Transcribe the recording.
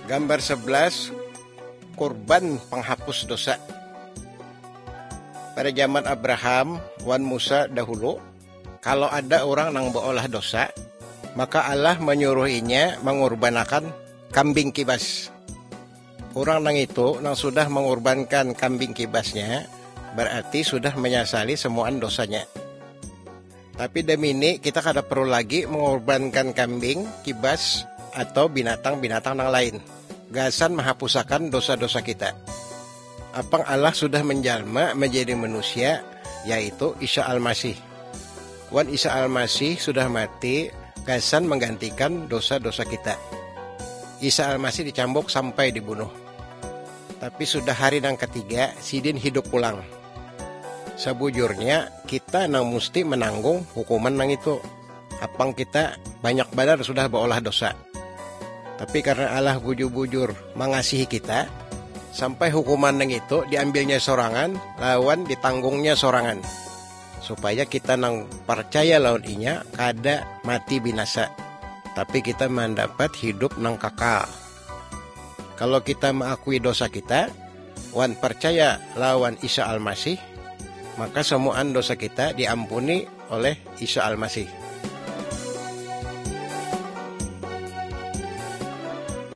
Gambar 11, korban penghapus dosa. Pada zaman Abraham wan Musa dahulu, kalau ada orang nang beolah dosa, maka Allah menyuruhinya mengorbankan kambing kibas. Orang nang itu nang sudah mengorbankan kambing kibasnya, berarti sudah menyesali semuaan dosanya. Tapi demi ini kita kada perlu lagi mengorbankan kambing kibas atau binatang-binatang yang lain. Gasan menghapusakan dosa-dosa kita. Apang Allah sudah menjalma menjadi manusia, yaitu Isa Al-Masih. Wan Isa Al-Masih sudah mati, gasan menggantikan dosa-dosa kita. Isa Al-Masih dicambuk sampai dibunuh. Tapi sudah hari yang ketiga, sidin hidup pulang. Sebujurnya kita nang mesti menanggung hukuman nang itu. Apang kita banyak badar sudah beolah dosa. Tapi karena Allah bujur-bujur mengasihi kita, sampai hukuman nang itu diambilnya sorangan, lawan ditanggungnya sorangan. Supaya kita nang percaya lawan inya kada mati binasa. Tapi kita mendapat hidup nang kakal. Kalau kita mengakui dosa kita, wan percaya lawan Isa Al-Masih, maka semuaan dosa kita diampuni oleh Isa Al-Masih.